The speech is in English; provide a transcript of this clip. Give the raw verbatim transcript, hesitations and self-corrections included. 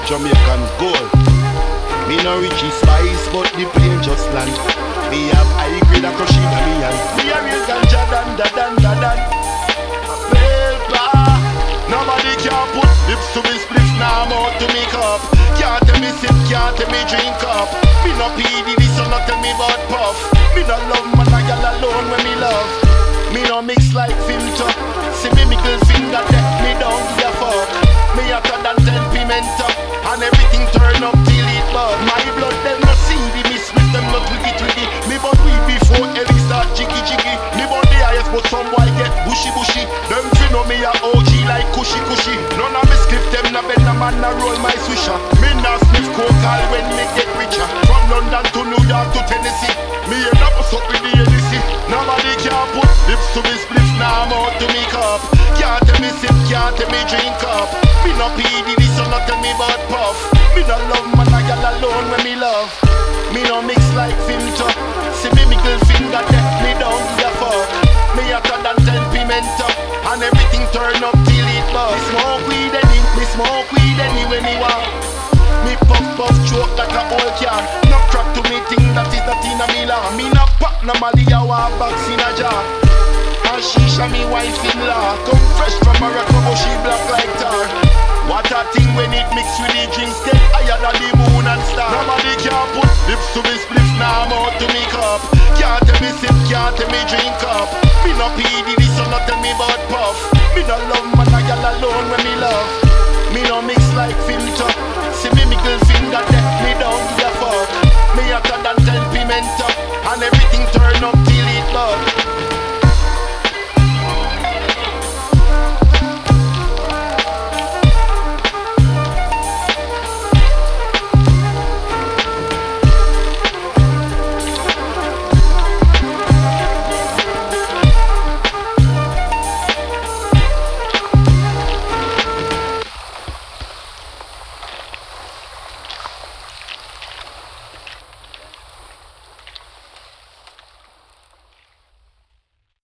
Jamaican gold. Me no Richie Spice, but the plane just land. Me have high grade and crushing on me hand. Me a real ganja dan da dan da dan. Paper. Nobody can put lips to me spliff, now I'm out to make up. Can't tell me sip, can't tell me drink up. Me no P D D, so not tell me about puff. Me no love man, a girl alone when me love. Me no mix like filter. See me middle finger, let me down, give a fuck. Me hotter than ten pimento. And everything turn up till it bug. My blood them no see the miss with them not twiggy twiggy. Me but we before every start jiggy jiggy. Me but the highest but some boy get bushy bushy. Them fi know me a O G like cushy cushy. None of me skip them na bend a man na roll my swisher. Me na sniff coke all when me get richer. From London to New York to Tennessee. Me end up up with the A D C. Nobody can put lips to me spliff, now I'm out to make up. Can't tell me sip, can't tell me drink up. Me no P D D, so not tell me about puff. Me no love man, a girl alone when me love. Me no mix like filter. See me middle finger, let me down, give a fuck. Me hotter than ten pimento. And everything turn up till it bug. Me smoke weed any, me smoke weed any when me want. Me puff puff choke like a old can. No crack to me thing that is not in a Milan. Me no pop no Mali, I want box in a jar. And Shisha me wife in law. Come fresh from Morocco, but she black like tar. What a thing when it mix with the drinks, get higher than the moon and star. Nobody can put lips to me spliff, now I'm out to make up. Can't tell me sip, can't tell me drink up.